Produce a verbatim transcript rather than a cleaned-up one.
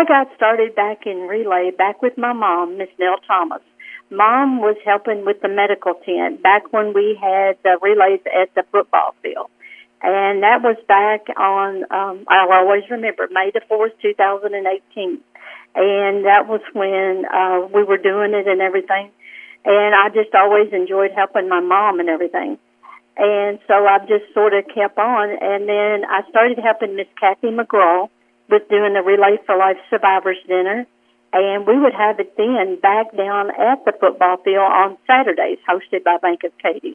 I got started back in relay, back with my mom, Miss Nell Thomas. Mom was helping with the medical tent back when we had the relays at the football field. And that was back on, um, I'll always remember, May the fourth, two thousand eighteen. And that was when uh, we were doing it and everything. And I just always enjoyed helping my mom and everything. And so I just sort of kept on. And then I started helping Miss Kathy McGraw with doing the Relay for Life Survivors Dinner. And we would have it then back down at the football field on Saturdays, hosted by Bank of Katy.